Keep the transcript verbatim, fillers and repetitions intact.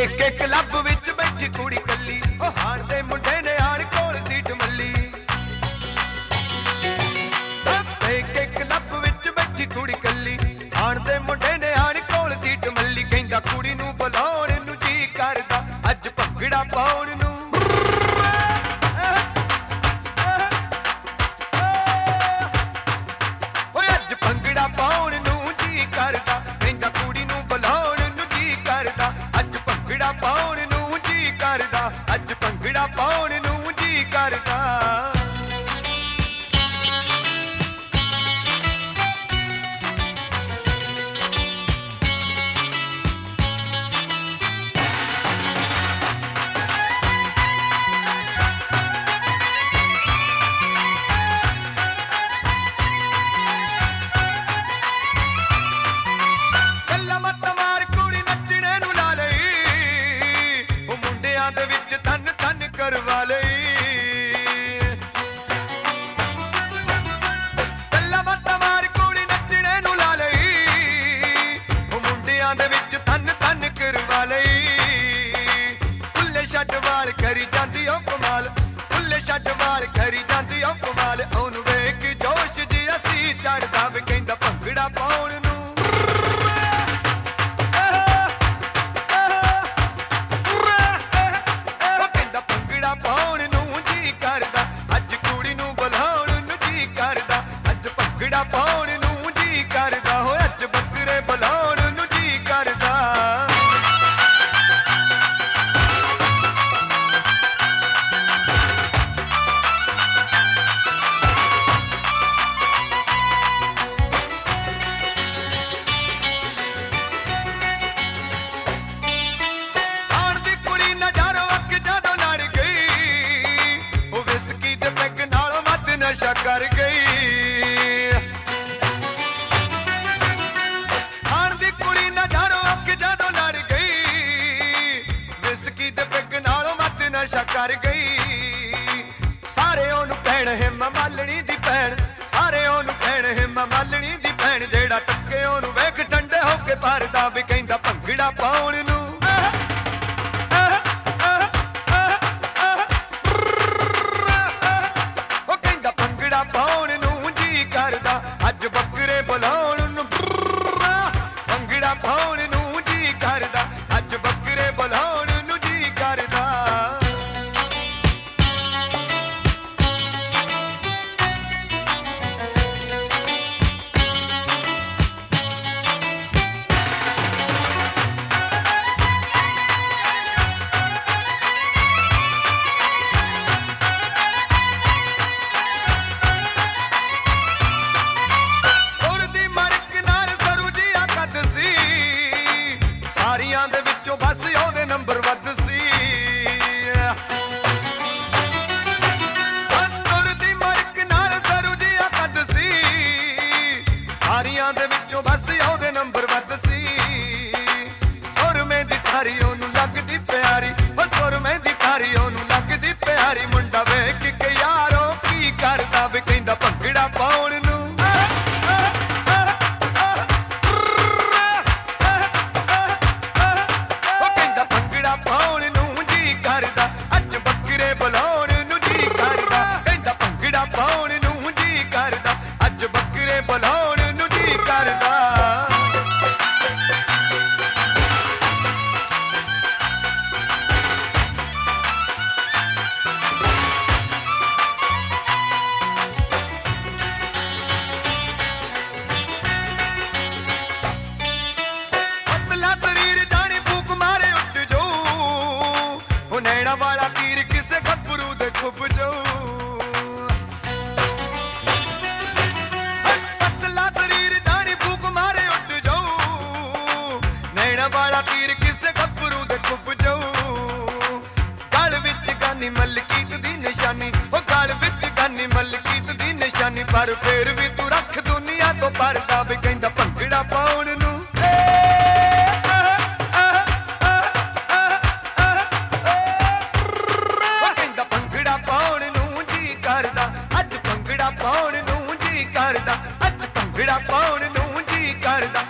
ਪੇਕੇ ਕਲੱਬ ਵਿੱਚ ਬੈਠੀ ਕੁੜੀ ਕੱਲੀ, ਉਹ ਹਾਣ ਦੇ ਮੁੰਡੇ ਨੇ ਆਣ ਕੋਲ ਸੀਟ ਮੱਲੀ। ਪੇਕੇ ਕਲੱਬ ਵਿੱਚ ਬੈਠੀ ਕੁੜੀ ਕੱਲੀ, ਹਾਣ ਦੇ ਮੁੰਡੇ ਨੇ ਆਣ ਕੋਲ ਸੀਟ ਮੱਲੀ। ਕਹਿੰਦਾ ਕੁੜੀ ਨੂੰ ਬੁਲਾਉਣ ਨੂੰ ਜੀ ਕਰਦਾ, ਅੱਜ ਭੰਗੜਾ ਪਾਉਣ ਨੂੰ। ਓਏ ਅੱਜ ਭੰਗੜਾ ਪਾਉਣ ਨੂੰ ਜੀ ਕਰਦਾ, ਕਹਿੰਦਾ ਕੁੜੀ ਨੂੰ ਬੁਲਾਉਣ ਨੂੰ ਜੀ ਕਰਦਾ, ਅੱਜ ਭੰਗੜਾ ਪਾਉਣ ਨੂੰ ਜੀ ਕਰਦਾ, ਅੱਜ ਭੰਗੜਾ ਪਾਉਣ ਨੂੰ ਜੀ ਕਰਦਾ। ਕਰਵਾ ਲਈ ਗੱਲਾਂ ਬਾਤਾਂ ਮਾਰ ਕੁੜੀ ਨੱਚਣੇ ਨੂੰ ਲਾ ਲਈ, ਉਹ ਮੁੰਡਿਆਂ ਦੇ ਵਿੱਚ ਤਨ ਤਨ ਕਰਵਾ ਲਈ। ਭੁੱਲੇ ਛੱਡ ਵਾਲ ਕਰੀ ਜਾਂਦੀ ਉਹ ਕਮਾਲ, ਭੁੱਲੇ ਛੱਡ ਵਾਲ ਕਰੀ ਜਾਂਦੀ ਉਹ ਕਮਾਲ। ਉਹਨੂੰ ਵੇਖ ਜੋਸ਼ ਜਿਹਾ ਸੀ ਚੜਦਾ ਵੇ, ਕਹਿੰਦਾ ਭੰਗੜਾ ਪਾਉਣ ਨੂੰ। ਭੰਗੜਾ ਪਾਉਣ ਨੂੰ ਜੀ ਕਰਦਾ, ਹੋ ਅੱਜ ਬੱਕਰੇ ਬੁਲਾਉਣ ਨੂੰ ਜੀ ਕਰਦਾ। ਆਣ ਦੀ ਕੁੜੀ ਨਜ਼ਾਰੋ ਅੱਖ ਜਦੋਂ ਲੜ ਗਈ, ਉਹ ਵਿਸਕੀ ਤੇ ਪੈਗ ਨਾਲ ਵੱਧ ਨਸ਼ਾ ਕਰ ਗਈ। ਨਸ਼ਾ ਕਰ ਗਈ ਸਾਰੇ ਉਹਨੂੰ ਕਹਿਣ ਹਿੰਮਾ ਮਾਲਣੀ ਦੀ ਭੈਣ, ਸਾਰੇ ਉਹਨੂੰ ਕਹਿਣ ਹਿੰਮਾ ਮਾਲਣੀ ਦੀ ਭੈਣ। ਜਿਹੜਾ ਟੱਕੇ ਉਹਨੂੰ ਵੇਖ ਠੰਡੇ ਹੋ ਕੇ ਭਰਦਾ ਵੀ, ਕਹਿੰਦਾ ਭੰਗੜਾ ਪਾਉਣ ਨੂੰ। ਉਹ ਕਹਿੰਦਾ ਭੰਗੜਾ ਪਾਉਣ ਨੂੰ ਜੀ ਕਰਦਾ, ਅੱਜ ਬੱਕਰੇ ਬੁਲਾਉਣ ਨੂੰ। ਭੰਗੜਾ ਪਾਉਣ ਨੂੰ ਜੀ ਕਰਦਾ, ਅੱਜ ਬੱਕਰੇ ਬੁਲਾਉਣ ਨੂੰ ਜੀ ਕਰਦਾ। ਸਾਰੀਆਂ ਦੇ ਵਿੱਚੋਂ ਬਸ ਉਹਦੇ ਨੰਬਰ ਵੱਧ ਸੀ। ਤੁਰ ਦੀ ਮੜਕ ਨਾਲ ਸਰੂ ਜਿਹਾ ਕੱਦ ਸੀ, ਸਾਰੀਆਂ ਦੇ ਵਿੱਚੋਂ ਬਸ ਉਹਦੇ ਨੰਬਰ ਵੱਧ ਸੀ। ਸੁਰਮੇ ਦੀ ਥਾਰੀ ਉਹਨੂੰ ਲੱਗਦੀ ਪਿਆਰੀ, ਉਹ ਸੁਰਮੇ ਦੀ ਥਾਰੀ ਉਹਨੂੰ ਲੱਗਦੀ ਪਿਆਰੀ। ਮੁੰਡਾ ਵੇਖ ਕੇ ਯਾਰੋ ਕੀ ਕਰਦਾ ਵੇ, ਕਹਿੰਦਾ ਭੰਗੜਾ ਪਾਉਣ ਨੂੰ। ਅੱਜ ਬੱਕਰੇ ਬੁਲਾਉਣ ਨੂੰ ਜੀ ਕਰਦਾ, ਕਹਿੰਦਾ ਭੰਗੜਾ ਪਾਉਣ ਨੂੰ ਜੀ ਕਰਦਾ, ਅੱਜ ਬੱਕਰੇ ਬੁਲਾਉਣ ਨੂੰ ਜੀ ਕਰਦਾ। ਪਤਲਾ ਸਰੀਰ ਜਾਣੀ ਫੂਕ ਮਾਰੇ ਉੱਡ ਜਾਊ, ਉਹ ਨੈਣਾ ਵਾਲਾ ਤੀਰ ਕਿਸੇ ਗੱਭਰੂ ਦੇ ਖੁੱਭ ਜਾਊ। ਪਤਲਾ ਸਰੀਰ ਜਾਣੀ ਫੂਕ ਮਾਰੇ ਉੱਡ ਜਾਊ, ਨੈਣਾ ਵਾਲਾ ਤੀਰ ਕਿਸੇ ਗੱਭਰੂ ਦੇ ਖੁੱਭ ਜਾਊ। ਗਲ ਵਿੱਚ ਗਾਨੀ ਮਲਕੀਤ ਦੀ ਨਿਸ਼ਾਨੀ, ਉਹ ਗਲ ਵਿੱਚ ਗਾਨੀ ਮਲਕੀਤ ਦੀ ਨਿਸ਼ਾਨੀ। ਪਰ ਫੇਰ ਵੀ ਤੂੰ ਰੱਖ ਦੁਨੀਆ ਤੋਂ ਪਰਦਾ ਵੀ, ਕਹਿੰਦਾ ਭੰਗੜਾ ਪਾਉਣ ਨੂੰ। ਅੱਜ ਭੰਗੜਾ ਪਾਉਣ ਨੂੰ ਜੀ ਕਰਦਾ, ਅੱਜ ਭੰਗੜਾ ਪਾਉਣ ਨੂੰ ਜੀ ਕਰਦਾ,